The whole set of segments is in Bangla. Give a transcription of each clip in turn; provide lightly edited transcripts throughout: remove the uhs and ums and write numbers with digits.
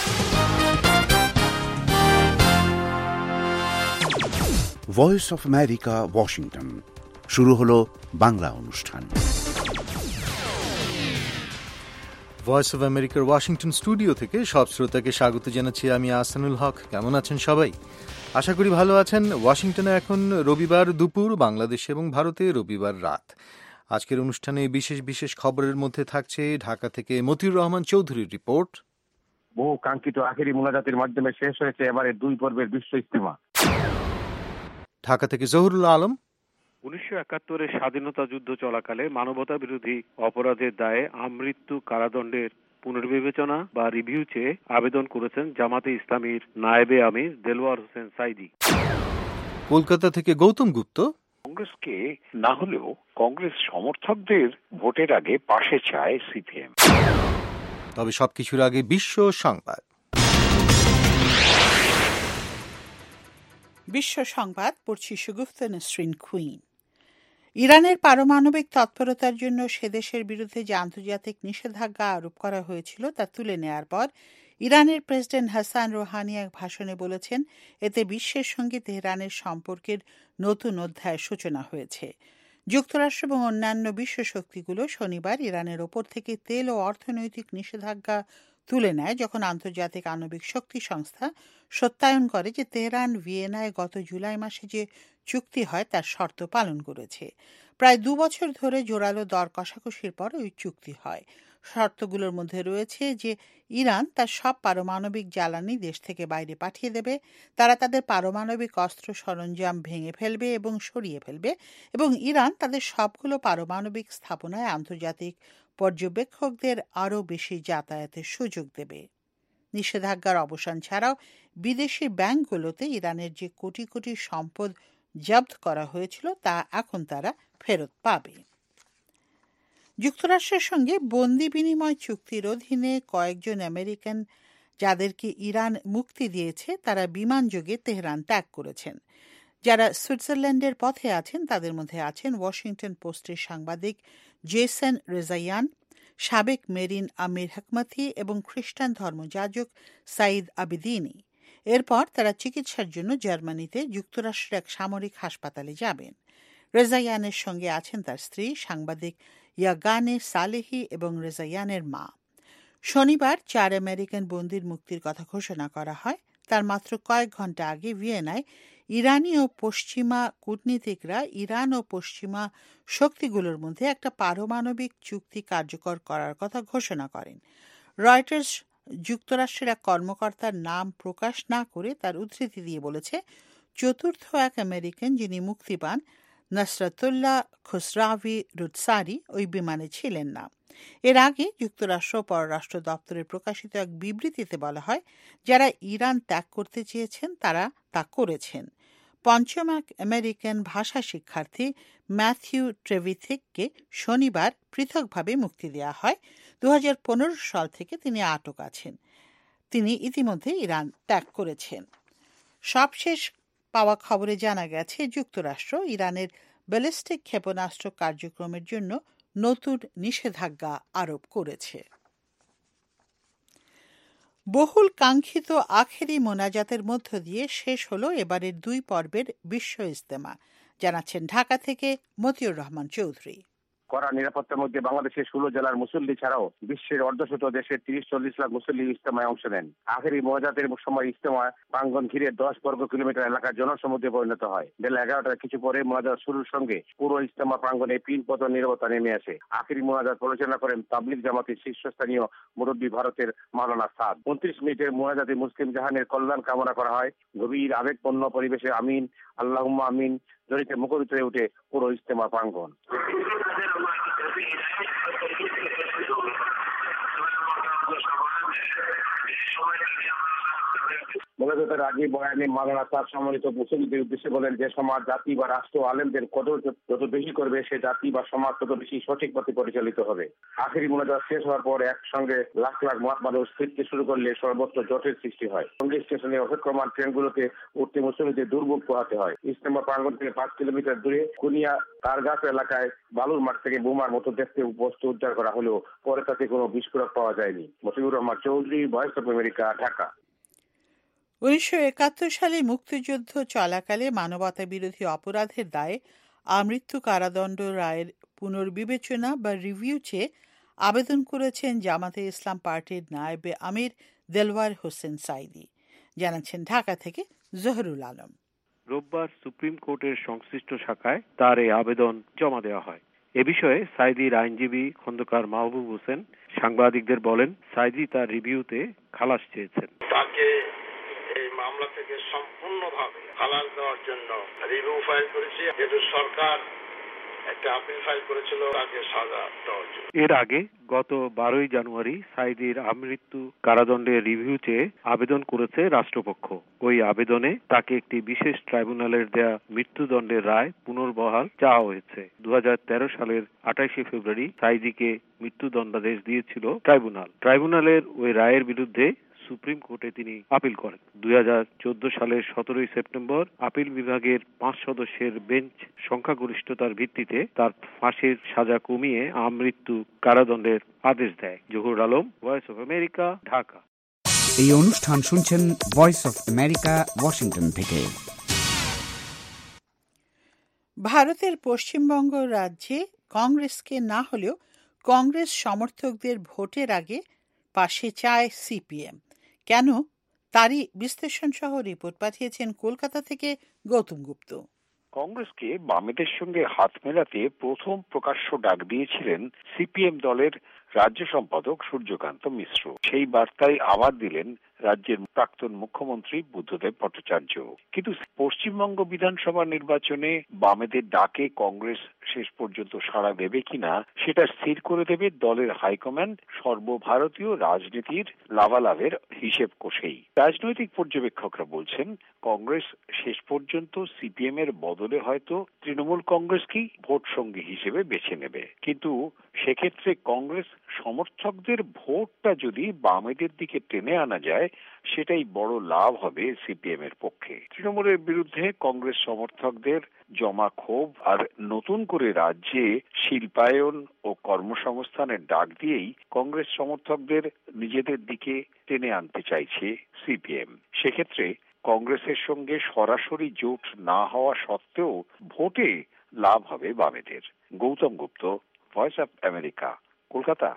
Voice of America, Washington. শুরু হলো বাংলা অনুষ্ঠান। ভয়েস অফ আমেরিকার ওয়াশিংটন স্টুডিও থেকে সব শ্রোতাকে স্বাগত জানাচ্ছি আমি আহসানুল হক। কেমন আছেন সবাই? আশা করি ভালো আছেন। ওয়াশিংটনে এখন রবিবার দুপুর, বাংলাদেশে এবং ভারতে রবিবার রাত। আজকের অনুষ্ঠানে বিশেষ বিশেষ খবরের মধ্যে থাকছে ঢাকা থেকে মতিউর রহমান চৌধুরীর রিপোর্ট। বহু কাঙ্ক্ষিত আখেরি মোনাজাতের মাধ্যমে শেষ হয়েছে এবারে 2 পর্বের বিশ্ব ইজতেমা। ঢাকা থেকে জহুরুল আলম। 1971 স্বাধীনতা যুদ্ধ চলাকালে মানবতা বিরোধী অপরাধের দায়ে আমৃত্যু কারাদণ্ডের পুনর্বিবেচনা বা রিভিউ চেয়ে আবেদন করেছেন জামাতে ইসলামীর নায়েবে আমির দেলওয়ার হোসেন সাইদি। কলকাতা থেকে গৌতম গুপ্ত। কংগ্রেসকে না হলেও কংগ্রেস সমর্থকদের ভোটের আগে পাশে চায় সিপিএম। তবে সবকিছুর আগে বিশ্ব সংবাদ। বিশ্ব সংবাদ পড়ছি সুগুফতা নসরিন কুইন। ইরানের পারমাণবিক তৎপরতার জন্য সে দেশের বিরুদ্ধে যে আন্তর্জাতিক নিষেধাজ্ঞা আরোপ করা হয়েছিল তা তুলে নেয়ার পর ইরানের প্রেসিডেন্ট হাসান রোহানি এক ভাষণে বলেছেন, এতে বিশ্বের সঙ্গে তেহরানের সম্পর্কের নতুন অধ্যায়ের সূচনা হয়েছে। যুক্তরাষ্ট্র এবং অন্যান্য বিশ্ব শক্তিগুলো শনিবার ইরানের ওপর থেকে তেল ও অর্থনৈতিক নিষেধাজ্ঞা তুলে নেয়, যখন আন্তর্জাতিক আণবিক শক্তি সংস্থা সত্যায়ন করে যে তেহরান ভিয়েনায় গত জুলাই মাসে যে চুক্তি হয় তার শর্ত পালন করেছে। প্রায় 2 বছর ধরে জোরালো দর কষাকষির পর ওই চুক্তি হয়। শর্তগুলোর মধ্যে রয়েছে যে ইরান তার সব পারমাণবিক জ্বালানি দেশ থেকে বাইরে পাঠিয়ে দেবে, তারা তাদের পারমাণবিক অস্ত্র সরঞ্জাম ভেঙে ফেলবে এবং সরিয়ে ফেলবে, এবং ইরান তাদের সবগুলো পারমাণবিক স্থাপনায় আন্তর্জাতিক পর্যবেক্ষকদের আরও বেশি যাতায়াতের সুযোগ দেবে। নিষেধাজ্ঞার অবসান ছাড়াও বিদেশি ব্যাংকগুলোতে ইরানের যে কোটি কোটি সম্পদ জব্দ করা হয়েছিল তা এখন তারা ফেরত পাবে। যুক্তরাষ্ট্রের সঙ্গে বন্দি বিনিময় চুক্তির অধীনে কয়েকজন আমেরিকান যাদেরকে ইরান মুক্তি দিয়েছে তারা বিমানযোগে তেহরান ত্যাগ করেছেন। যারা সুইজারল্যান্ডের পথে আছেন তাদের মধ্যে আছেন ওয়াশিংটন পোস্টের সাংবাদিক জেসন রেজায়ান, সাবেক মেরিন আমির হকমতি এবং খ্রিস্টান ধর্মযাজক সাইদ আবিদিনী। এরপর তারা চিকিৎসার জন্য জার্মানিতে যুক্তরাষ্ট্রের এক সামরিক হাসপাতালে যাবেন। রেজায়ানের সঙ্গে আছেন তার স্ত্রী সাংবাদিক ইয়াগানে সালেহি এবং রেজায়ানের মা। শনিবার 4 আমেরিকান বন্দির মুক্তির কথা ঘোষণা করা হয়। তার মাত্র কয়েক ঘন্টা আগে ভিয়েনায় ইরানি ও পশ্চিমা কূটনীতিকরা ইরান ও পশ্চিমা শক্তিগুলোর মধ্যে একটা পারমাণবিক চুক্তি কার্যকর করার কথা ঘোষণা করেন। রয়টার্স যুক্তরাষ্ট্রের এক কর্মকর্তার নাম প্রকাশ না করে তার উদ্ধৃতি দিয়ে বলেছে, চতুর্থ এক আমেরিকান যিনি মুক্তি পান, নাসরাতুল্লাহ খুসরাভি রুতসারি, ওই বিমানে ছিলেন না। এর আগে যুক্তরাষ্ট্র পররাষ্ট্র দপ্তরে প্রকাশিত এক বিবৃতিতে বলা হয়, যারা ইরান ত্যাগ করতে চেয়েছেন তারা তা করেছেন। পঞ্চম এক আমেরিকান ভাষা শিক্ষার্থী ম্যাথিউ ট্রেভিথিককে শনিবার পৃথকভাবে মুক্তি দেওয়া হয়। 2015 সাল থেকে তিনি আটক আছেন। তিনি ইতিমধ্যে ইরান ত্যাগ করেছেন। সবশেষ পাওয়া খবরে জানা গেছে যুক্তরাষ্ট্র ইরানের ব্যালিস্টিক ক্ষেপণাস্ত্র কার্যক্রমের জন্য নতুন নিষেধাজ্ঞা আরোপ করেছে। বহুল কাঙ্ক্ষিত আখেরি মোনাজাতের মধ্য দিয়ে শেষ হলো এবারের 2 পর্বের বিশ্ব ইজতেমা, জানাচ্ছেন ঢাকা থেকে মতিউর রহমান চৌধুরী। কড়া নিরাপত্তার মধ্যে বাংলাদেশের 16 জেলার মুসল্লি ছাড়াও বিশ্বের অর্ধশত দেশের 30-40 লাখ মুসল্লি ইজতেমায় অংশ নেন। আখেরি মোনাজাতের সময় ইজতেমা প্রাঙ্গণ ঘিরে 10 বর্গ কিলোমিটার এলাকার জনসমুদ্রে পরিণত হয়। বেলা 11টার কিছু পরে মোনাজাত শুরুর সঙ্গে পুরো ইজতেমা প্রাঙ্গণে পিনপতন নীরবতা নেমে আসে। আখেরি মোনাজাত পরিচালনা করেন তাবলিগ জামাতের শীর্ষস্থানীয় মুরব্বী ভারতের মাওলানা সাদ। 29 মিনিটের মোনাজাতে মুসলিম জাহানের কল্যাণ কামনা করা হয়। গভীর আবেগপূর্ণ পরিবেশে আমিন আল্লাহুম্মা আমিন জড়িতে মুখরিত হয়ে ওঠে পুরো ইজতেমা প্রাঙ্গণ। মোনাজাতের আগে বয়ানে মাওলানা সাদ সম্মানিত মুসলিমদের উদ্দেশ্যে বলেন, যে সমাজ জাতি বা রাষ্ট্র আলেমদের কদর যত বেশি করবে, সে জাতি বা সমাজ তত বেশি সঠিক পথে পরিচালিত হবে। আখেরি মোনাজাত শেষ হওয়ার পর একসঙ্গে লাখ লাখ মানুষ ফিরতে শুরু করলে সর্বত্র জটের সৃষ্টি হয়। সঙ্গে স্টেশনে অপেক্ষমান ট্রেনগুলোতে উঠতে মুসলিমদের দুর্ভোগ পোহাতে হয়। ইজতেমা প্রাঙ্গণ থেকে 5 কিলোমিটার দূরে কুনিয়া তারগাছ এলাকায় বালুর মাঠ থেকে বোমার মতো দেখতে বস্তু উদ্ধার করা হলেও পরে তাতে কোনো বিস্ফোরক পাওয়া যায়নি। Moshiur Rahman Chowdhury, voice of America, Dhaka. 1971 সালে মুক্তিযুদ্ধ চলাকালে মানবতা বিরোধী অপরাধের দায়ে আমৃত্যু কারাদণ্ড রায়ের পুনর্বিবেচনা বা রিভিউ চেয়ে আবেদন করেছেন জামাতে ইসলাম পার্টির নায়েবে আমির দেলওয়ার হোসেন সাইদি। জানাচ্ছেন ঢাকা থেকে জহরুল আলম। রোববার সুপ্রিম কোর্টের সংশ্লিষ্ট শাখায় তার এই আবেদন জমা দেওয়া হয়। এ বিষয়ে সাইদির আইনজীবী খন্দকার মাহবুব হোসেন সাংবাদিকদের বলেন, সাইদি তার রিভিউতে খালাস চেয়েছেন। তাকে এই মামলা থেকে সম্পূর্ণভাবে খালাস দেওয়ার জন্য রিভিউ ফাইল করেছি। যেহেতু সরকার একটা আপিল ফাইল করেছিল তাকে সাজা দেওয়ার জন্য। এর আগে গত 12 জানুয়ারি সাইদির আমৃত্যু কারাদণ্ডের রিভিউ চেয়ে আবেদন করেছে রাষ্ট্রপক্ষ। ওই আবেদনে তাকে একটি বিশেষ ট্রাইব্যুনালের দেয়া মৃত্যুদণ্ডের রায় পুনর্বহাল চাওয়া হয়েছে। 2013 সালের 28 ফেব্রুয়ারি সাইদিকে মৃত্যুদণ্ডাদেশ দিয়েছিল ট্রাইব্যুনাল। ট্রাইব্যুনালের ওই রায়ের বিরুদ্ধে সুপ্রিম কোর্টে তিনি আপিল করেন। 2014 সালের 17 সেপ্টেম্বর আপিল বিভাগের 5 সদস্যের বেঞ্চ সংখ্যাগরিষ্ঠতার ভিত্তিতে তার ফাঁসির সাজা কমিয়ে আমৃত্যু কারাদণ্ডের আদেশ দেয়। Zahur Alam, voice of America, Dhaka. এই অনুষ্ঠান শুনছেন ভয়েস অফ আমেরিকা, ওয়াশিংটন থেকে। ভারতের পশ্চিমবঙ্গ রাজ্যে কংগ্রেসকে না হলেও কংগ্রেস সমর্থকদের ভোটের আগে পাশে চায় সিপিএম। কেন, তারই বিশ্লেষণ সহ রিপোর্ট পাঠিয়েছেন কলকাতা থেকে গৌতম গুপ্ত। কংগ্রেসকে বামেদের সঙ্গে হাত মেলাতে প্রথম প্রকাশ্য ডাক দিয়েছিলেন সিপিএম দলের রাজ্য সম্পাদক সূর্যকান্ত মিশ্র। সেই বার্তায় আবার দিলেন রাজ্যের প্রাক্তন মুখ্যমন্ত্রী বুদ্ধদেব ভট্টাচার্য। কিন্তু পশ্চিমবঙ্গ বিধানসভা নির্বাচনে বামেদের ডাকে কংগ্রেস শেষ পর্যন্ত সাড়া দেবে কিনা সেটা স্থির করে দেবে দলের হাইকমান্ড সর্বভারতীয় রাজনীতির লাভালাভের হিসেব কষেই। রাজনৈতিক পর্যবেক্ষকরা বলছেন, কংগ্রেস শেষ পর্যন্ত সিপিএম এর বদলে হয়তো তৃণমূল কংগ্রেসকেই ভোট সঙ্গী হিসেবে বেছে নেবে। কিন্তু সেক্ষেত্রে কংগ্রেস সমর্থকদের ভোটটা যদি বামেদের দিকে টেনে আনা যায়, সেটাই বড় লাভ হবে সিপিএম এর পক্ষে। তৃণমূলের বিরুদ্ধে কংগ্রেস সমর্থকদের জমা ক্ষোভ আর নতুন করে রাজ্যে শিল্পায়ন ও কর্মসংস্থানের ডাক দিয়েই কংগ্রেস সমর্থকদের নিজেদের দিকে টেনে আনতে চাইছে সিপিএম। সেক্ষেত্রে কংগ্রেসের সঙ্গে সরাসরি জোট না হওয়া সত্ত্বেও ভোটে লাভ হবে বামেদের। Gautam Gupta, voice of America, Kolkata.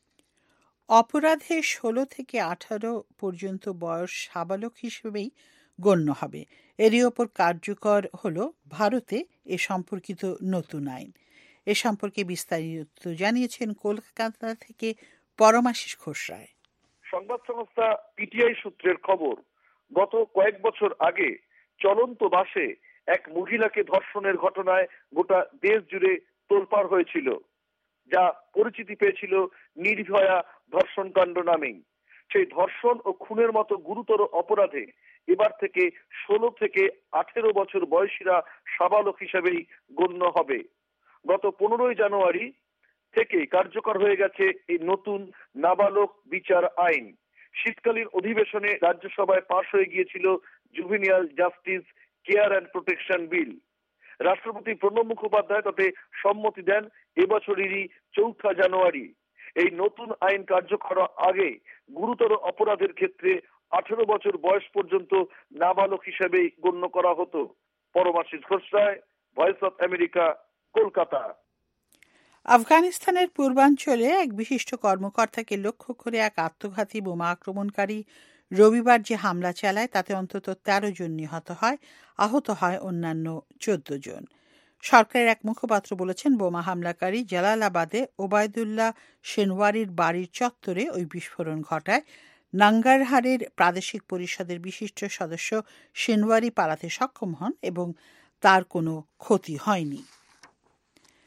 অপরাধে 16 থেকে 18 পর্যন্ত বয়স সাবালক হিসেবেই গণ্য হবে। এরই ওপর কার্যকর হল ভারতে এ সম্পর্কিত নতুন আইন। এ সম্পর্কে বিস্তারিত জানিয়েছেন কলকাতা থেকে পরমাশিস ঘোষরায়। সংবাদ সংস্থা পিটিআই সূত্রের খবর, গত কয়েক বছর আগে চলন্ত বাসে এক মহিলাকে ধর্ষণের ঘটনায় গোটা দেশ জুড়ে তোলপাড় হয়েছিল, যা পরিচিতি পেয়েছিল নির্ভয়া ধর্ষণকাণ্ড নামেই। সেই ধর্ষণ ও খুনের মতো গুরুতর অপরাধে এবার থেকে 16 থেকে 18 বছর বয়সীরা সাবালক হিসেবেই গণ্য হবে। গত 15 জানুয়ারি থেকে কার্যকর হয়ে গেছে এই নতুন নাবালক বিচার আইন। শীতকালীন অধিবেশনে রাজ্যসভায় পাশ হয়ে গিয়েছিল juvenile justice care and protection bill. রাষ্ট্রপতি প্রণব মুখোপাধ্যায় তাতে সম্মতি দেন এবছরেরই 4 জানুয়ারি। এই নতুন আইন কার্যকর আগে গুরুতর অপরাধের ক্ষেত্রে 18 বছর বয়স পর্যন্ত নাবালক হিসেবে গণ্য করা হতো। Paramashis Ghoshroy, voice of America, Kolkata. আফগানিস্তানের পূর্বাঞ্চলে এক বিশিষ্ট কর্মকর্তাকে লক্ষ্য করে এক আত্মঘাতী বোমা আক্রমণকারী রবিবার যে হামলা চালায় তাতে অন্তত 13 জন নিহত হয়, আহত হয় অন্যান্য 14 জন। সরকারের এক মুখপাত্র বলেছেন, বোমা হামলাকারী জালালাবাদে ওবায়দুল্লাহ শেনওয়ারির বাড়ির চত্বরে ওই বিস্ফোরণ ঘটায়। নাঙ্গারহারের প্রাদেশিক পরিষদের বিশিষ্ট সদস্য শেনওয়ারি পালাতে সক্ষম হন এবং তার কোনো ক্ষতি হয়নি।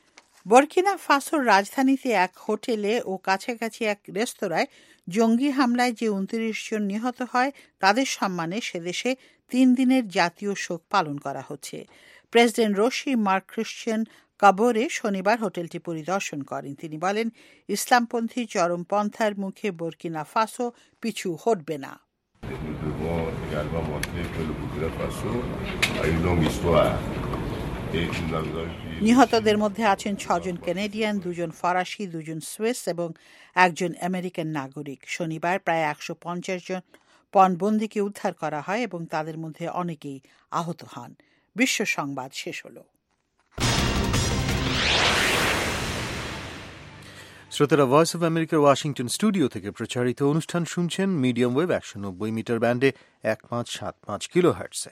বুর্কিনা ফাসোর রাজধানীতে এক হোটেলে ও কাছাকাছি এক রেস্তোরাঁয় জঙ্গি হামলায় যে 29 জন নিহত হয় তাদের সম্মানে সেদেশে 3 দিনের জাতীয় শোক পালন করা হচ্ছে। প্রেসিডেন্ট রশি মার্ক ক্রিশ্চিয়ান কাবোরে শনিবার হোটেলটি পরিদর্শন করেন। তিনি বলেন, ইসলামপন্থী চরমপন্থার মুখে বুর্কিনা ফাসো পিছু হটবে না। নিহতদের মধ্যে আছেন 6 জন কানাডিয়ান, 2 জন ফরাসি, 2 জন সুইস এবং 1 জন আমেরিকান নাগরিক। শনিবার প্রায় 150 জন পণবন্দীকে উদ্ধার করা হয় এবং তাদের মধ্যে অনেকেই আহত হন। বিশ্ব সংবাদ শেষ হলো। শ্রোতারা, ভয়েস অব আমেরিকার ওয়াশিংটন স্টুডিও থেকে প্রচারিত অনুষ্ঠান শুনছেন মিডিয়াম ওয়েভ 190 মিটার ব্যান্ডে 1575 কিলোহার্টজে।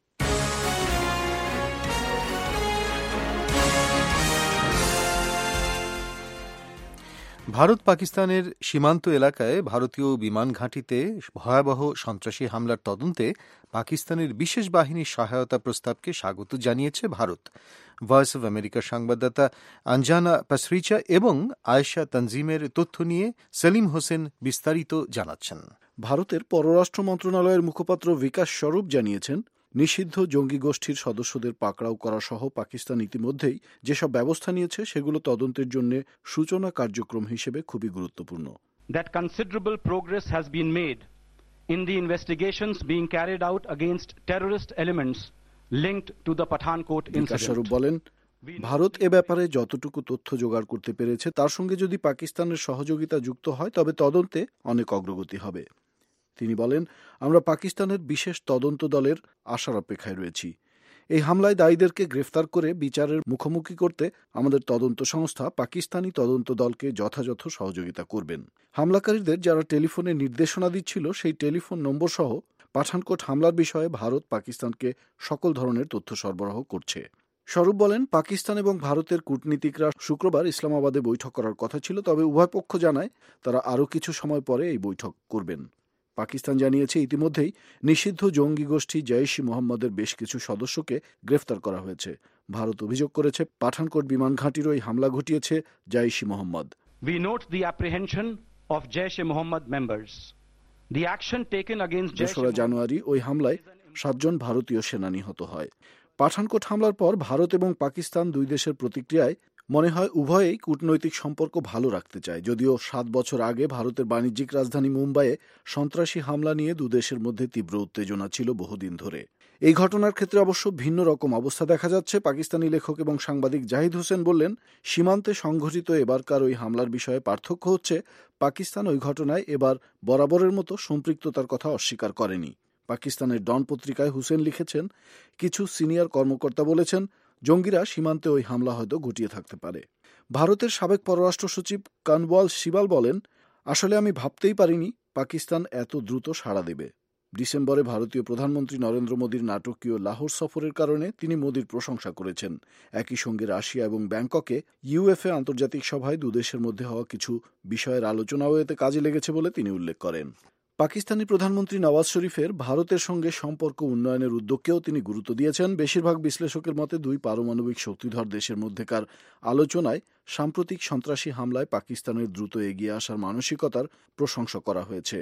ভারত পাকিস্তানের সীমান্ত এলাকায় ভারতীয় বিমান ঘাঁটিতে ভয়াবহ সন্ত্রাসী হামলার তদন্তে পাকিস্তানের বিশেষ বাহিনীর সহায়তা প্রস্তাবকে স্বাগত জানিয়েছে ভারত। ভয়েস অব আমেরিকার সংবাদদাতা আঞ্জানা পাসরিচা এবং আয়েশা তানজিমের তথ্য নিয়ে সেলিম হোসেন বিস্তারিত জানাচ্ছেন। ভারতের পররাষ্ট্র মন্ত্রণালয়ের মুখপাত্র বিকাশ স্বরূপ জানিয়েছেন, নিষিদ্ধ জঙ্গি গোষ্ঠীর সদস্যদের পাকড়াও করা সহ পাকিস্তান ইতিমধ্যেই যেসব ব্যবস্থা নিয়েছে সেগুলো তদন্তের জন্য সূচনা কার্যক্রম হিসেবে খুবই গুরুত্বপূর্ণ। That considerable progress has been made in the investigations being carried out against terrorist elements linked to the Pathankot incident. বিকাশ স্বরূপ বলেন, ভারত এ ব্যাপারে যতটুকু তথ্য জোগাড় করতে পেরেছে তার সঙ্গে যদি পাকিস্তানের সহযোগিতা যুক্ত হয় তবে তদন্তে অনেক অগ্রগতি হবে। তিনি বলেন, আমরা পাকিস্তানের বিশেষ তদন্ত দলের আশার অপেক্ষায় রয়েছি। এই হামলায় দায়ীদেরকে গ্রেফতার করে বিচারের মুখোমুখি করতে আমাদের তদন্ত সংস্থা পাকিস্তানি তদন্ত দলকে যথাযথ সহযোগিতা করবেন। হামলাকারীদের যারা টেলিফোনে নির্দেশনা দিচ্ছিল সেই টেলিফোন নম্বর সহ পাঠানকোট হামলার বিষয়ে ভারত পাকিস্তানকে সকল ধরনের তথ্য সরবরাহ করছে। স্বরূপ বলেন, পাকিস্তান এবং ভারতের কূটনীতিকরা শুক্রবার ইসলামাবাদে বৈঠক করার কথা ছিল, তবে উভয় পক্ষ জানায় তারা আরও কিছু সময় পরে এই বৈঠক করবেন। পাকিস্তান জানিয়েছে ইতিমধ্যেই নিষিদ্ধ জঙ্গি গোষ্ঠী জঈশ-ই মোহাম্মদের বেশ কিছু সদস্যকে গ্রেফতার করা হয়েছে। ভারত অভিযোগ করেছে পাঠানকোট বিমান ঘাঁটির ওই হামলা ঘটিয়েছে জঈশ-ই Mohammad. We note the apprehension of Jaish-e-Mohammed members. The action taken against Jaish-e-Mohammed জানুয়ারি ওই হামলায় 7 জন ভারতীয় সেনা নিহত হয়। পাঠানকোট হামলার পর ভারত এবং পাকিস্তান দুই দেশের প্রতিক্রিয়ায় মনে হয় উভয়েই কূটনৈতিক সম্পর্ক ভালো রাখতে চায়। যদিও 7 বছর আগে ভারতের বাণিজ্যিক রাজধানী মুম্বাইয়ে সন্ত্রাসী হামলা নিয়ে দুদেশের মধ্যে তীব্র উত্তেজনা ছিল বহুদিন ধরে। এই ঘটনার ক্ষেত্রে অবশ্য ভিন্ন রকম অবস্থা দেখা যাচ্ছে। পাকিস্তানি লেখক এবং সাংবাদিক জাহিদ হোসেন বললেন, সীমান্তে সংঘটিত এবারকার ওই হামলার বিষয়ে পার্থক্য হচ্ছে পাকিস্তান ওই ঘটনায় এবার বরাবরের মতো সম্পৃক্ততার কথা অস্বীকার করেনি। পাকিস্তানের ডন পত্রিকায় হুসেন লিখেছেন, কিছু সিনিয়র কর্মকর্তা বলেছেন জঙ্গিরা সীমান্তে ওই হামলা হয়তো ঘটিয়ে থাকতে পারে। ভারতের সাবেক পররাষ্ট্র সচিব কানওয়াল শিবাল বলেন, আসলে আমি ভাবতেই পারিনি পাকিস্তান এত দ্রুত সাড়া দেবে। ডিসেম্বরে ভারতীয় প্রধানমন্ত্রী নরেন্দ্র মোদীর নাটকীয় লাহোর সফরের কারণে তিনি মোদীর প্রশংসা করেছেন। একই সঙ্গে রাশিয়া এবং ব্যাংককে ইউএফএ আন্তর্জাতিক সভায় দুদেশের মধ্যে হওয়া কিছু বিষয়ের আলোচনাও এতে কাজে লেগেছে বলে তিনি উল্লেখ করেন। পাকিস্তানি প্রধানমন্ত্রী নওয়াজ শরীফের ভারতের সঙ্গে সম্পর্ক উন্নয়নের উদ্যোগকেও তিনি গুরুত্ব দিয়েছেন। বেশিরভাগ বিশ্লেষকের মতে দুই পারমাণবিক শক্তিধর দেশের মধ্যেকার আলোচনায় সাম্প্রতিক সন্ত্রাসী হামলায় পাকিস্তানের দ্রুত এগিয়ে আসার মানসিকতার প্রশংসা করা হয়েছে।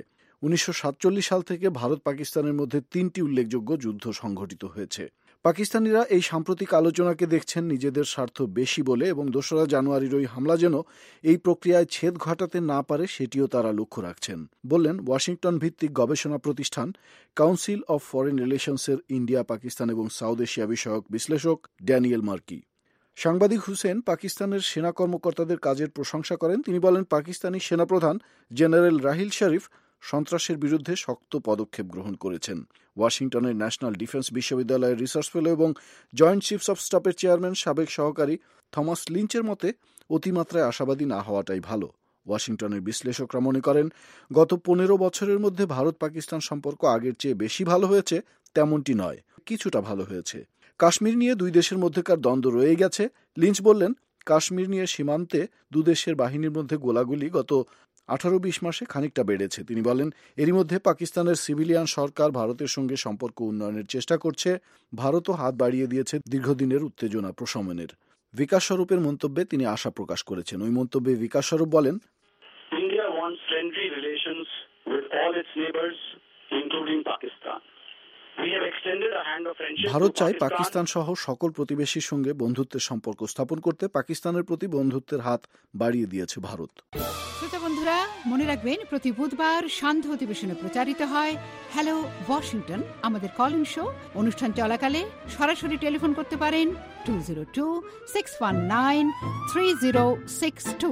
1947 সাল থেকে ভারত পাকিস্তানের মধ্যে 3টি উল্লেখযোগ্য যুদ্ধ সংঘটিত হয়েছে। পাকিস্তানিরা এই সাম্প্রতিক আলোচনাকে দেখছেন নিজেদের স্বার্থ বেশি বলে এবং 2 জানুয়ারির ওই হামলা যেন এই প্রক্রিয়ায় ছেদ ঘটাতে না পারে সেটিও তারা লক্ষ্য রাখছেন, বললেন ওয়াশিংটন ভিত্তিক গবেষণা প্রতিষ্ঠান কাউন্সিল অফ ফরেন রিলেশনসের ইন্ডিয়া, পাকিস্তান এবং সাউথ এশিয়া বিষয়ক বিশ্লেষক ড্যানিয়েল মার্কি। সাংবাদিক হুসেন পাকিস্তানের সেনা কর্মকর্তাদের কাজের প্রশংসা করেন। তিনি বলেন, পাকিস্তানি সেনাপ্রধান জেনারেল রাহিল শরীফ সন্ত্রাসের বিরুদ্ধে শক্ত পদক্ষেপ গ্রহণ করেছেন। ওয়াশিংটনের ন্যাশনাল ডিফেন্স বিশ্ববিদ্যালয়ের রিসার্চ ফেলো এবং জয়েন্ট চিফস অব স্টাফের চেয়ারম্যান সাবেক সহকারী থমাস লিঞ্চের মতে অতিমাত্রায় আশাবাদী না হওয়াটাই ভালো। ওয়াশিংটনের বিশ্লেষকরা মনে করেন, গত 15 বছরের মধ্যে ভারত পাকিস্তান সম্পর্ক আগের চেয়ে বেশি ভালো হয়েছে তেমনটি নয়, কিছুটা ভালো হয়েছে। কাশ্মীর নিয়ে দুই দেশের মধ্যেকার দ্বন্দ্ব রয়ে গেছে। লিঞ্চ বললেন, কাশ্মীর নিয়ে সীমান্তে দুদেশের বাহিনীর মধ্যে গোলাগুলি গত 18-20 মাসে খানিকটা বেড়েছে। তিনি বলেন, এরই মধ্যে পাকিস্তানের সিভিলিয়ান সরকার ভারতের সঙ্গে সম্পর্ক উন্নয়নের চেষ্টা করছে। ভারতও হাত বাড়িয়ে দিয়েছে দীর্ঘদিনের উত্তেজনা প্রশমনের। বিকাশ স্বরূপের মন্তব্যে তিনি আশা প্রকাশ করেছেন। ওই মন্তব্যে বিকাশ স্বরূপ বলেন, India wants friendly relations with all its neighbors, including Pakistan. Bharat চায় পাকিস্তান সহ সকল প্রতিবেশীর সঙ্গে বন্ধুত্বের সম্পর্ক স্থাপন করতে। পাকিস্তানের প্রতি বন্ধুত্বের হাত বাড়িয়ে দিয়েছে ভারত। শ্রোতা বন্ধুরা, মনে রাখবেন প্রতি বুধবার সান্ধ্য অধিবেশনে প্রচারিত হয় হ্যালো ওয়াশিংটন, আমাদের কল ইন শো। অনুষ্ঠান চলাকালে সরাসরি টেলিফোন করতে পারেন 202-619-3062।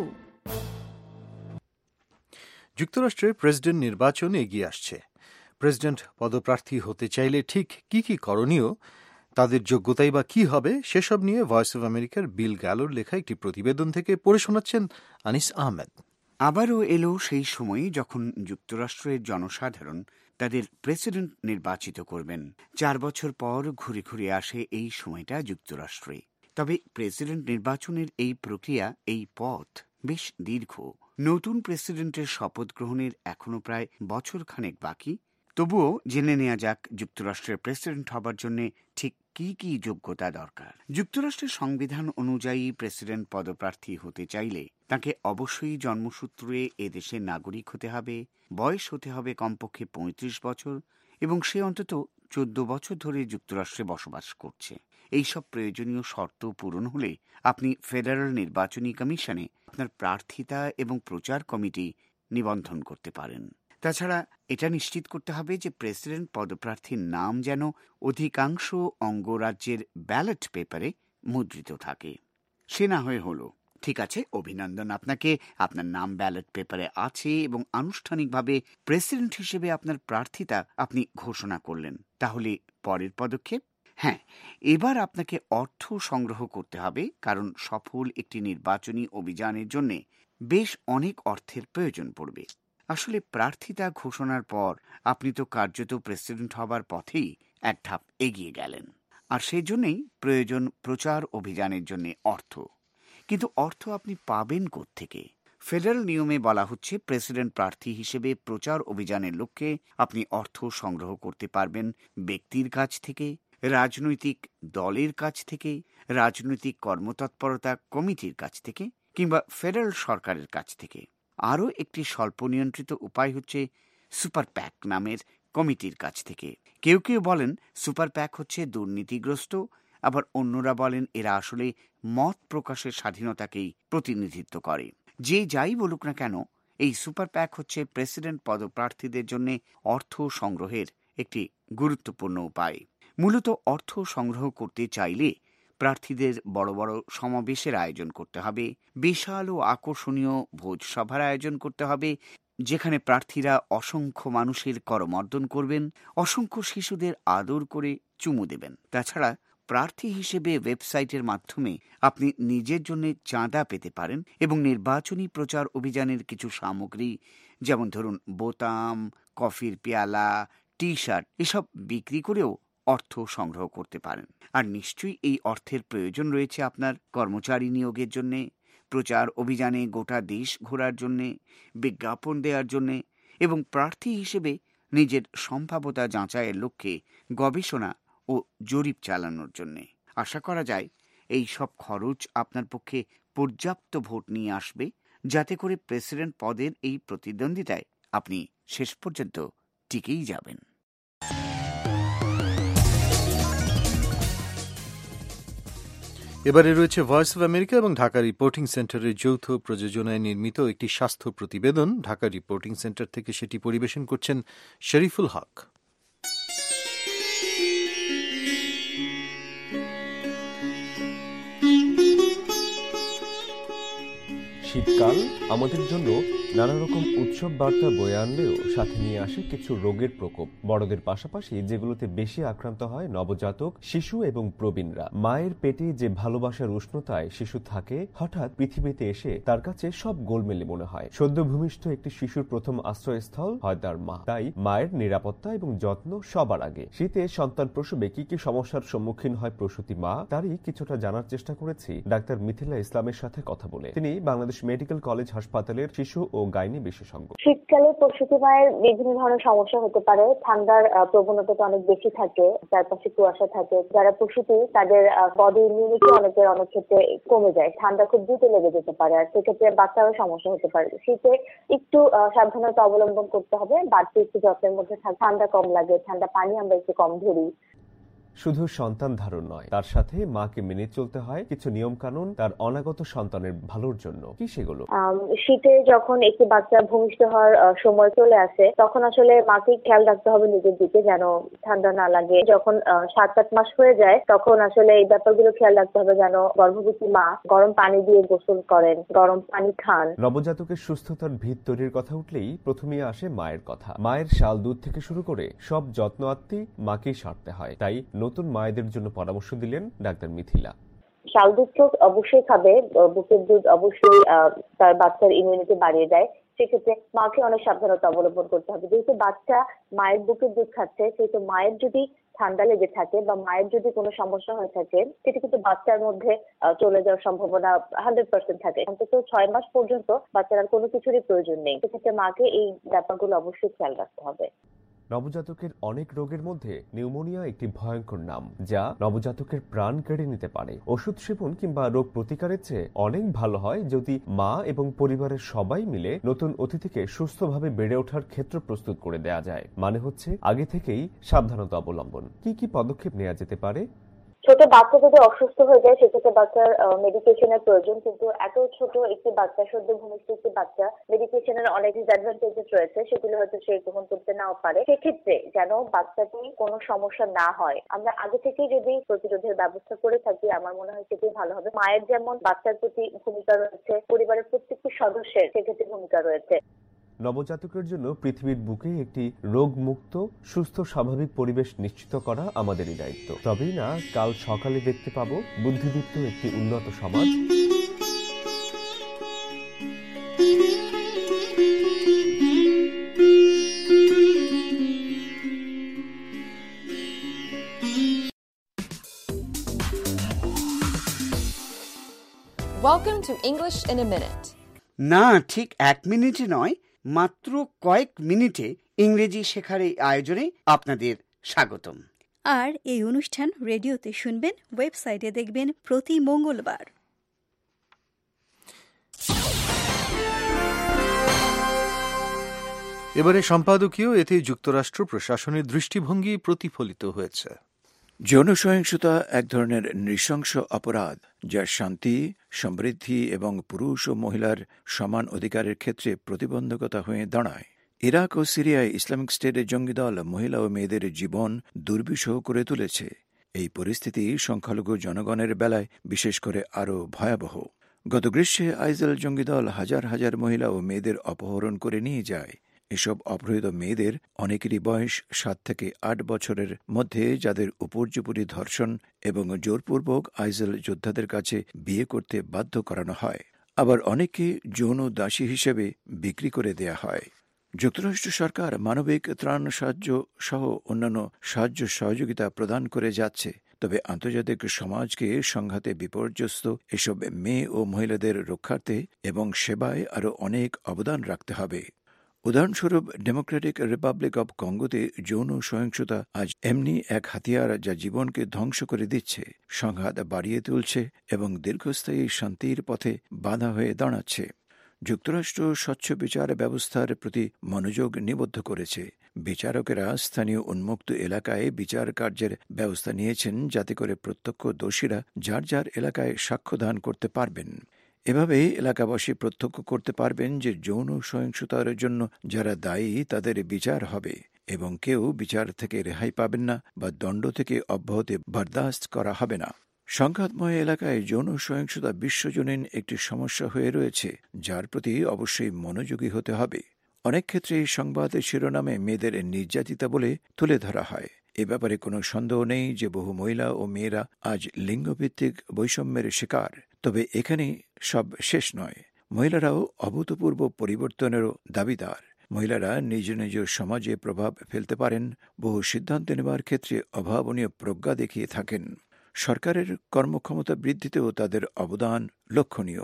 যুক্তরাষ্ট্রের প্রেসিডেন্ট নির্বাচন এগিয়ে আসছে। প্রেসিডেন্ট পদপ্রার্থী হতে চাইলে ঠিক কি কি করণীয়, তাদের যোগ্যতাই বা কি হবে, সেসব নিয়ে ভয়েস অব আমেরিকার বিল গ্যালোর লেখা একটি প্রতিবেদন থেকে পড়ে শোনাচ্ছেন আনিস আহমেদ। আবারও এলো সেই সময় যখন যুক্তরাষ্ট্রের জনসাধারণ তাদের প্রেসিডেন্ট নির্বাচিত করবেন। 4 বছর পর ঘুরে ঘুরে আসে এই সময়টা যুক্তরাষ্ট্রে। তবে প্রেসিডেন্ট নির্বাচনের এই প্রক্রিয়া, এই পথ বেশ দীর্ঘ। নতুন প্রেসিডেন্টের শপথ গ্রহণের এখনো প্রায় বছরখানেক বাকি। তবুও জেনে নেওয়া যাক যুক্তরাষ্ট্রের প্রেসিডেন্ট হবার জন্য ঠিক কি কি যোগ্যতা দরকার। যুক্তরাষ্ট্রের সংবিধান অনুযায়ী প্রেসিডেন্ট পদপ্রার্থী হতে চাইলে তাকে অবশ্যই জন্মসূত্রে এদেশের নাগরিক হতে হবে, বয়স হতে হবে কমপক্ষে 35 বছর এবং সে অন্তত 14 বছর ধরে যুক্তরাষ্ট্রে বসবাস করছে। এইসব প্রয়োজনীয় শর্ত পূরণ হলে আপনি ফেডারেল নির্বাচনী কমিশনে আপনার প্রার্থিতা এবং প্রচার কমিটি নিবন্ধন করতে পারেন। তাছাড়া এটা নিশ্চিত করতে হবে যে প্রেসিডেন্ট পদপ্রার্থীর নাম যেন অধিকাংশ অঙ্গরাজ্যের ব্যালট পেপারে মুদ্রিত থাকে। সে না হয়ে হলো, ঠিক আছে, অভিনন্দন আপনাকে, আপনার নাম ব্যালট পেপারে আছে এবং আনুষ্ঠানিকভাবে প্রেসিডেন্ট হিসেবে আপনার প্রার্থিতা আপনি ঘোষণা করলেন। তাহলে পরের পদক্ষেপ? হ্যাঁ, এবার আপনাকে অর্থ সংগ্রহ করতে হবে, কারণ সফল একটি নির্বাচনী অভিযানের জন্য বেশ অনেক অর্থের প্রয়োজন পড়বে। আসলে প্রার্থিতা ঘোষণার পর আপনি তো কার্যত প্রেসিডেন্ট হবার পথেই এক ধাপ এগিয়ে গেলেন। আর সেই জন্যই প্রয়োজন প্রচার অভিযানের জন্য অর্থ। কিন্তু অর্থ আপনি পাবেন কোত্থেকে? ফেডারেল নিয়মে বলা হচ্ছে প্রেসিডেন্ট প্রার্থী হিসেবে প্রচার অভিযানের লক্ষ্যে আপনি অর্থ সংগ্রহ করতে পারবেন ব্যক্তির কাছ থেকে, রাজনৈতিক দলের কাছ থেকে, রাজনৈতিক কর্মতৎপরতা কমিটির কাছ থেকে কিংবা ফেডারেল সরকারের কাছ থেকে। আরও একটি স্বল্প নিয়ন্ত্রিত উপায় হচ্ছে সুপার প্যাক নামের কমিটির কাছ থেকে। কেউ কেউ বলেন সুপার প্যাক হচ্ছে দুর্নীতিগ্রস্ত, আবার অন্যরা বলেন এরা আসলে মত প্রকাশের স্বাধীনতাকেই প্রতিনিধিত্ব করে। যে যাই বলুক না কেন, এই সুপার প্যাক হচ্ছে প্রেসিডেন্ট পদপ্রার্থীদের জন্য অর্থ সংগ্রহের একটি গুরুত্বপূর্ণ উপায়। মূলত অর্থ সংগ্রহ করতে চাইলে প্রার্থীদের বড় বড় সমাবেশের আয়োজন করতে হবে, বিশাল ও আকর্ষণীয় ভোজসভার আয়োজন করতে হবে, যেখানে প্রার্থীরা অসংখ্য মানুষের করমর্দন করবেন, অসংখ্য শিশুদের আদর করে চুমু দেবেন। তাছাড়া প্রার্থী হিসেবে ওয়েবসাইটের মাধ্যমে আপনি নিজের জন্য চাঁদা পেতে পারেন এবং নির্বাচনী প্রচার অভিযানের কিছু সামগ্রী, যেমন ধরুন বোতাম, কফির পেয়ালা, টি শার্ট, এসব বিক্রি করেও অর্থ সংগ্রহ করতে পারেন। আর নিশ্চয়ই এই অর্থের প্রয়োজন রয়েছে আপনার কর্মচারী নিয়োগের জন্যে, প্রচার অভিযানে গোটা দেশ ঘোরার জন্যে, বিজ্ঞাপন দেওয়ার জন্যে এবং প্রার্থী হিসেবে নিজের সম্ভাব্যতা যাচাইয়ের লক্ষ্যে গবেষণা ও জরিপ চালানোর জন্যে। আশা করা যায় এই সব খরচ আপনার পক্ষে পর্যাপ্ত ভোট নিয়ে আসবে, যাতে করে প্রেসিডেন্ট পদের এই প্রতিদ্বন্দ্বিতায় আপনি শেষ পর্যন্ত টিকেই যাবেন। এবারে রয়েছে ভয়েস অব আমেরিকা এবং ঢাকা রিপোর্টিং সেন্টারের যৌথ প্রযোজনায় নির্মিত একটি স্বাস্থ্য প্রতিবেদন। ঢাকা রিপোর্টিং সেন্টার থেকে সেটি পরিবেশন করছেন শরীফুল হক। শীতকাল আমাদের জন্য নানা রকম উৎসব বার্তা বয়ে আনলেও সাথে নিয়ে আসে কিছু রোগের প্রকোপ। বড়দের পাশাপাশি যেগুলোতে বেশি আক্রান্ত হয় নবজাতক, শিশু এবং প্রবীণরা। মায়ের পেটে যে ভালোবাসার উষ্ণতায় শিশু থাকে, হঠাৎ পৃথিবীতে এসে তার কাছে সব গোলমেলে মনে হয়। সদ্য ভূমিষ্ঠ একটি শিশুর প্রথম আশ্রয়স্থল হয় তার মা। তাই মায়ের নিরাপত্তা এবং যত্ন সবার আগে। শীতে সন্তান প্রসবে কি কি সমস্যার সম্মুখীন হয় প্রসূতি মা, তারই কিছুটা জানার চেষ্টা করেছি ডাক্তার মিথিলা ইসলামের সাথে কথা বলে। তিনি বাংলাদেশ মেডিকেল কলেজ হাসপাতালের শিশু ও গাইনি বিশেষজ্ঞ। শীতকালে প্রসূতি মায়ের বিভিন্ন ধরনের সমস্যা হতে পারে। ঠান্ডার প্রবণতা অনেক বেশি থাকে, চারপাশে কুয়াশা থাকে। যারা প্রসূতি তাদের বডি ইমিউনিটি অনেক ক্ষেত্রে কমে যায়, ঠান্ডা খুব দ্রুত লেগে যেতে পারে, আর সেক্ষেত্রে বাচ্চারও সমস্যা হতে পারে। শীতে একটু সাবধানতা অবলম্বন করতে হবে, বাড়তি একটু যত্নের মধ্যে ঠান্ডা কম লাগে, ঠান্ডা পানি আমরা একটু কম ধরি। শুধু সন্তান ধারণ নয়, তার সাথে মাকে মেনে চলতে হয় কিছু নিয়ম কানুন তার অনাগত সন্তানের ভালোর জন্য। কি সেগুলো? শীতে যখন একটি বাচ্চা ভূমিষ্ঠ হওয়ার সময় চলে আসে, তখন আসলে মাকে খেয়াল রাখতে হবে নিজের দিকে, যেন ঠান্ডা না লাগে। যখন 7-8 মাস হয়ে যায়, তখন আসলে এই ব্যাপারগুলো খেয়াল রাখতে হবে, যেন গর্ভবতী মা গরম পানি দিয়ে গোসল করেন, গরম পানি খান। নবজাতকের সুস্থতার ভিত তৈরির কথা উঠলেই প্রথমেই আসে মায়ের কথা। মায়ের শাল দুধ থেকে শুরু করে সব যত্ন আত্মি মাকেই সারতে হয়। তাই নতুন মায়েদের জন্য পরামর্শ দিলেন ডাক্তার মিথিলা। শাল দুধ তো অবশ্যই খাবে, বুকের দুধ অবশ্যই তার বাচ্চার ইমিউনিটি বাড়িয়ে দেয়। সেক্ষেত্রে মাকে অনেক সাবধানতা অবলম্বন করতে হবে। যেহেতু বাচ্চা মায়ের বুকের দুধ খাচ্ছে, সেহেতু মায়ের যদি ঠান্ডা লেগে থাকে বা মায়ের যদি কোনো সমস্যা হয়ে থাকে, সেটা কিন্তু বাচ্চার মধ্যে চলে যাওয়ার সম্ভাবনা 100% থাকে। অন্তত 6 মাস পর্যন্ত বাচ্চার আর কোনো কিছুরই প্রয়োজন নেই। সেক্ষেত্রে মাকে এই ব্যাপারগুলো অবশ্যই খেয়াল রাখতে হবে। নবজাতকের অনেক রোগের মধ্যে নিউমোনিয়া একটি ভয়ঙ্কর নাম, যা নবজাতকের প্রাণ কেড়ে নিতে পারে। ওষুধ সেবন কিংবা রোগ প্রতিকারের চেয়ে অনেক ভালো হয় যদি মা এবং পরিবারের সবাই মিলে নতুন অতিথিকে সুস্থভাবে বেড়ে ওঠার ক্ষেত্র প্রস্তুত করে দেয়া যায়। মানে হচ্ছে আগে থেকেই সাবধানতা অবলম্বন। কি কি পদক্ষেপ নেওয়া যেতে পারে? ছোট বাচ্চা যদি অসুস্থ হয়ে যায়, সেক্ষেত্রে বাচ্চার মেডিকেশনের প্রয়োজন। কিন্তু এত ছোট একটি বাচ্চা, সদ্য ভূমিষ্ঠ একটি বাচ্চা, মেডিকেশনের অনেক ডিসঅ্যাডভান্টেজেস রয়েছে, সেগুলো হয়তো সে গ্রহণ করতে নাও পারে। সেক্ষেত্রে যেন বাচ্চাটি কোনো সমস্যা না হয়, আমরা আগে থেকেই যদি প্রতিরোধের ব্যবস্থা করে থাকি, আমার মনে হয় সেটাই ভালো হবে। মায়ের যেমন বাচ্চার প্রতি ভূমিকা রয়েছে, পরিবারের প্রত্যেকটি সদস্যের সেক্ষেত্রে ভূমিকা রয়েছে। নবজাতকের জন্য পৃথিবীর বুকে একটি রোগমুক্ত সুস্থ স্বাভাবিক পরিবেশ নিশ্চিত করা আমাদেরই দায়িত্ব। তবেই না কাল সকালে দেখতে পাবো বুদ্ধিদীপ্ত একটি উন্নত সমাজ। Welcome to English in a Minute. না, ঠিক 1 মিনিটে নয়, মাত্র কয়েক মিনিটে ইংরেজি শেখার এই আয়োজনে আপনাদের স্বাগতম। আর এই অনুষ্ঠান রেডিওতে শুনবেন, ওয়েবসাইটে দেখবেন প্রতি মঙ্গলবার। এবারে সম্পাদকীয়, এতে যুক্তরাষ্ট্র প্রশাসনের দৃষ্টিভঙ্গি প্রতিফলিত হয়েছে। যৌন সহিংসতা এক ধরনের নৃশংস অপরাধ, যা শান্তি, সমৃদ্ধি এবং পুরুষ ও মহিলার সমান অধিকারের ক্ষেত্রে প্রতিবন্ধকতা হয়ে দাঁড়ায়। ইরাক ও সিরিয়ায় ইসলামিক স্টেটের জঙ্গি দল মহিলা ও মেয়েদের জীবন দুর্বিষহ করে তুলেছে। এই পরিস্থিতি সংখ্যালঘু জনগণের বেলায় বিশেষ করে আরও ভয়াবহ। গত গ্রীষ্মে আইসিল জঙ্গি দল হাজার হাজার মহিলা ও মেয়েদের অপহরণ করে নিয়ে যায়। এসব অপহৃত মেয়েদের অনেকেরই বয়স 7 থেকে 8 বছরের মধ্যে, যাদের উপর্যুপরি ধর্ষণ এবং জোরপূর্বক আইসিল যোদ্ধাদের কাছে বিয়ে করতে বাধ্য করানো হয়। আবার অনেকে যৌন দাসী হিসেবে বিক্রি করে দেয়া হয়। যুক্তরাষ্ট্র সরকার মানবিক ত্রাণ সাহায্য সহ অন্যান্য সাহায্য সহযোগিতা প্রদান করে যাচ্ছে, তবে আন্তর্জাতিক সমাজকে সংঘাতে বিপর্যস্ত এসব মেয়ে ও মহিলাদের রক্ষার্থে এবং সেবায় আরও অনেক অবদান রাখতে হবে। উদাহরণস্বরূপ, ডেমোক্রেটিক রিপাবলিক অব কঙ্গোতে যৌন সহিংসতা আজ এমনি এক হাতিয়ার, যা জীবনকে ধ্বংস করে দিচ্ছে, সংঘাত বাড়িয়ে তুলছে এবং দীর্ঘস্থায়ী শান্তির পথে বাধা হয়ে দাঁড়াচ্ছে। যুক্তরাষ্ট্র স্বচ্ছ বিচার ব্যবস্থার প্রতি মনোযোগ নিবদ্ধ করেছে। বিচারকেরা স্থানীয় উন্মুক্ত এলাকায় বিচার কার্যের ব্যবস্থা নিয়েছেন, যাতে করে প্রত্যক্ষ দোষীরা যার যার এলাকায় সাক্ষ্যদান করতে পারবেন। এভাবে এলাকাবাসী প্রত্যক্ষ করতে পারবেন যে যৌন সহিংসতার জন্য যারা দায়ী তাদের বিচার হবে এবং কেউ বিচার থেকে রেহাই পাবেন না বা দণ্ড থেকে অব্যাহতি বরদাস্ত করা হবে না। সংঘাতময় এলাকায় যৌন সহিংসতা বিশ্বজনীন একটি সমস্যা হয়ে রয়েছে, যার প্রতি অবশ্যই মনোযোগী হতে হবে। অনেক ক্ষেত্রে এই সংবাদের শিরোনামে মেয়েদের নির্যাতিতা বলে তুলে ধরা হয়। এ ব্যাপারে কোনো সন্দেহ নেই যে বহু মহিলা ও মেয়েরা আজ লিঙ্গভিত্তিক বৈষম্যের শিকার। তবে এখানে সব শেষ নয়। মহিলারাও অভূতপূর্ব পরিবর্তনেরও দাবিদার। মহিলারা নিজ নিজ সমাজে প্রভাব ফেলতে পারেন, বহু সিদ্ধান্ত নেবার ক্ষেত্রে অভাবনীয় প্রজ্ঞা দেখিয়ে থাকেন। সরকারের কর্মক্ষমতা বৃদ্ধিতেও তাদের অবদান লক্ষণীয়।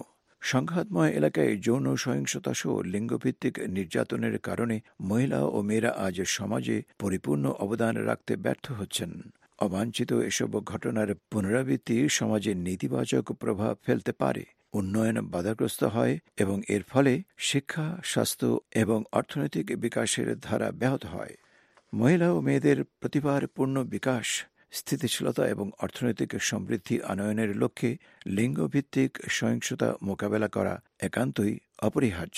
সংঘাতময় এলাকায় যৌন সহিংসতা সহ লিঙ্গভিত্তিক নির্যাতনের কারণে মহিলা ও মেয়েরা আজ সমাজে পরিপূর্ণ অবদান রাখতে ব্যর্থ হচ্ছেন। অবাঞ্ছিত এসব ঘটনার পুনরাবৃত্তি সমাজে নেতিবাচক প্রভাব ফেলতে পারে, উন্নয়ন বাধাগ্রস্ত হয় এবং এর ফলে শিক্ষা, স্বাস্থ্য এবং অর্থনৈতিক বিকাশের ধারা ব্যাহত হয়। মহিলা ও মেয়েদের প্রতিভার পূর্ণ বিকাশ, স্থিতিশীলতা এবং অর্থনৈতিক সমৃদ্ধি আনয়নের লক্ষ্যে লিঙ্গভিত্তিক সহিংসতা মোকাবেলা করা একান্তই অপরিহার্য।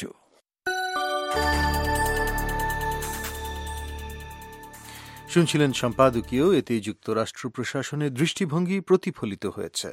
শুনছিলেন সম্পাদকীয়, এতে যুক্তরাষ্ট্র প্রশাসনের দৃষ্টিভঙ্গি প্রতিফলিত হয়েছে।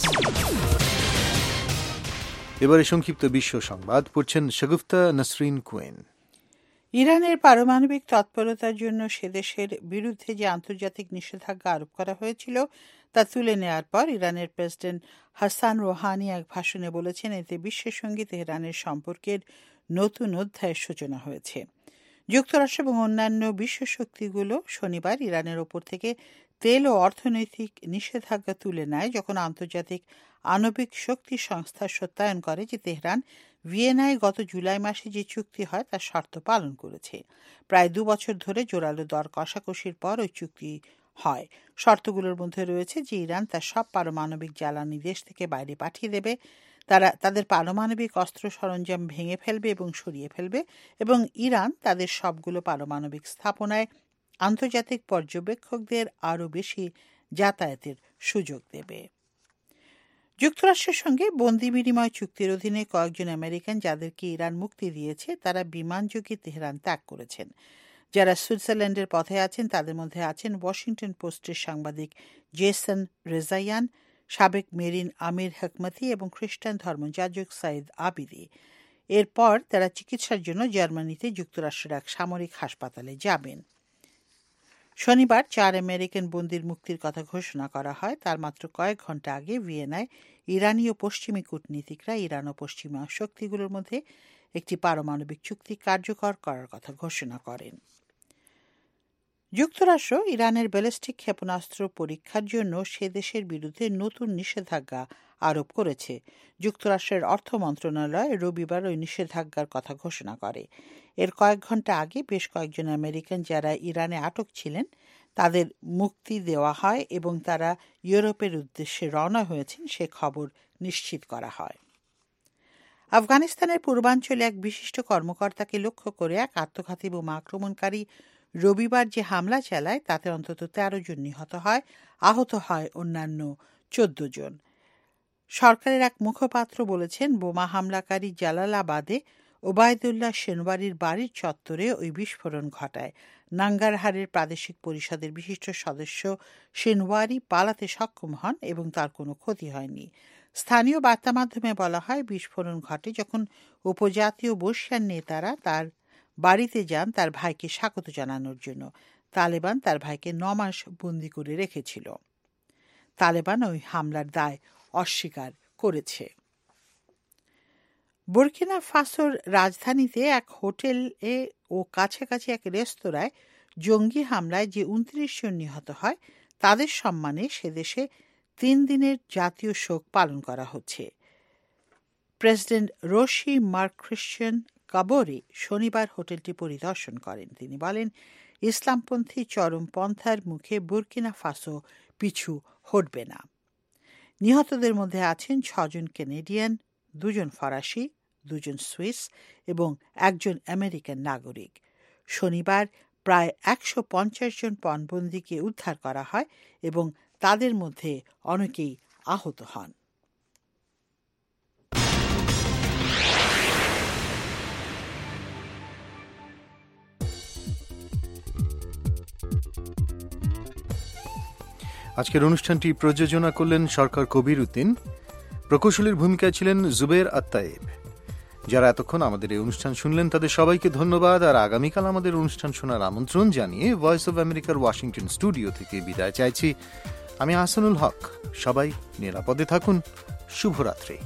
এবারে সংক্ষিপ্ত বিশ্ব সংবাদ পড়ছেন শাগুফতা নাসরিন কুয়েন। ইরানের পারমাণবিক তৎপরতার জন্য সেদেশের বিরুদ্ধে যে আন্তর্জাতিক নিষেধাজ্ঞা আরোপ করা হয়েছিল তা তুলে নেওয়ার পর ইরানের প্রেসিডেন্ট হাসান রোহানি এক ভাষণে বলেছেন, এতে বিশ্বের সঙ্গে তেহরানের সম্পর্কের নতুন অধ্যায়ের সূচনা হয়েছে। যুক্তরাষ্ট্র এবং অন্যান্য বিশ্ব শক্তিগুলো শনিবার ইরানের ওপর থেকে তেল ও অর্থনৈতিক নিষেধাজ্ঞা তুলে নেয়, যখন আন্তর্জাতিক আণবিক শক্তি সংস্থা সত্যায়ন করে যে তেহরান ভিয়েনায় গত জুলাই মাসে যে চুক্তি হয় তার শর্ত পালন করেছে। প্রায় 2 বছর ধরে জোরালো দর কষাকষির পর ওই চুক্তি হয়। শর্তগুলোর মধ্যে রয়েছে যে ইরান তার সব পারমাণবিক জ্বালানি দেশ থেকে বাইরে পাঠিয়ে দেবে, তারা তাদের পারমাণবিক অস্ত্র সরঞ্জাম ভেঙে ফেলবে এবং সরিয়ে ফেলবে, এবং ইরান তাদের সবগুলো পারমাণবিক স্থাপনায় আন্তর্জাতিক পর্যবেক্ষকদের আরও বেশি যাতায়াতের সুযোগ দেবে। যুক্তরাষ্ট্রের সঙ্গে বন্দি বিনিময় চুক্তির অধীনে কয়েকজন আমেরিকান যাদেরকে ইরান মুক্তি দিয়েছে তারা বিমানযোগে তেহরান ত্যাগ করেছেন। যারা সুইজারল্যান্ডের পথে আছেন তাদের মধ্যে আছেন ওয়াশিংটন পোস্টের সাংবাদিক জেসন রেজায়ান, সাবেক মেরিন আমির হেকমতি এবং খ্রিস্টান ধর্মযাজক সাইদ আবিদি। এরপর তারা চিকিৎসার জন্য জার্মানিতে যুক্তরাষ্ট্রের এক সামরিক হাসপাতালে যাবেন। শনিবার 4 আমেরিকান বন্দির মুক্তির কথা ঘোষণা করা হয়। তার মাত্র কয়েক ঘন্টা আগে ভিয়েনায় ইরানি ও পশ্চিমী কূটনীতিকরা ইরান ও পশ্চিমা শক্তিগুলোর মধ্যে একটি পারমাণবিক চুক্তি কার্যকর করার কথা ঘোষণা করেন। যুক্তরাষ্ট্র ইরানের ব্যালিস্টিক ক্ষেপণাস্ত্র পরীক্ষার জন্য সে দেশের বিরুদ্ধে নতুন নিষেধাজ্ঞা আরোপ করেছে। যুক্তরাষ্ট্রের অর্থ মন্ত্রণালয় রবিবার ওই নিষেধাজ্ঞার কথা ঘোষণা করে। এর কয়েক ঘন্টা আগে বেশ কয়েকজন আমেরিকান যারা ইরানে আটক ছিলেন তাদের মুক্তি দেওয়া হয় এবং তারা ইউরোপের উদ্দেশ্যে রওনা হয়েছেন সে খবর নিশ্চিত করা হয়। আফগানিস্তানের পূর্বাঞ্চলে এক বিশিষ্ট কর্মকর্তাকে লক্ষ্য করে এক আত্মঘাতী বোমা আক্রমণকারী রবিবার যে হামলা চালায় তাতে অন্তত 13 জন নিহত হয়, আহত হয় অন্যান্য 14 জন। সরকারের এক মুখপাত্র বলেছেন, বোমা হামলাকারী জালালাবাদে ওবায়দুল্লাহ সেনওয়ারির বাড়ির চত্বরে ওই বিস্ফোরণ ঘটায়। নাঙ্গারহারের প্রাদেশিক পরিষদের বিশিষ্ট সদস্য সেনওয়ারি পালাতে সক্ষম হন এবং তার কোনো ক্ষতি হয়নি। স্থানীয় বার্তা মাধ্যমে বলা হয়, বিস্ফোরণ ঘটে যখন উপজাতীয় বর্ষিয়ান নেতারা তার বাড়িতে যান তার ভাইকে স্বাগত জানানোর জন্য। তালেবান তার ভাইকে 9 মাস বন্দী করে রেখেছিল। তালেবান ওই হামলার দায় অস্বীকার করেছে। বুর্কিনা ফাসোর রাজধানীতে এক হোটেলে ও কাছাকাছি এক রেস্তোরাঁয় জঙ্গি হামলায় যে 29 জন নিহত হয় তাদের সম্মানে সেদেশে 3 দিনের জাতীয় শোক পালন করা হচ্ছে। President Roch Marc Christian Kaboré শনিবার হোটেলটি পরিদর্শন করেন। তিনি বলেন, ইসলামপন্থী চরমপন্থার মুখে বুর্কিনা ফাসো পিছু হটবে না। নিহতদের মধ্যে আছেন 6 জন কানাডিয়ান, 2 জন ফরাসি, 2 জন সুইস এবং 1 জন আমেরিকান নাগরিক। শনিবার প্রায় 150 জন পণবন্দীকে উদ্ধার করা হয় এবং তাদের মধ্যে অনেকেই আহত হন। আজকের অনুষ্ঠানটি প্রযোজনা করলেন সরকার কবির উদ্দিন। প্রকৌশলীর ভূমিকায় ছিলেন জুবের আত্তায়েব। যারা এতক্ষণ আমাদের এই অনুষ্ঠান শুনলেন তাদের সবাইকে ধন্যবাদ। আর আগামীকাল আমাদের অনুষ্ঠান শোনার আমন্ত্রণ জানিয়ে ভয়েস অব আমেরিকার ওয়াশিংটন স্টুডিও থেকে বিদায় চাইছি। আমি আহসানুল হক। সবাই নিরাপদে থাকুন। শুভরাত্রি।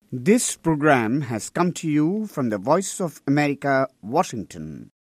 This program has come to you from the Voice of America, Washington.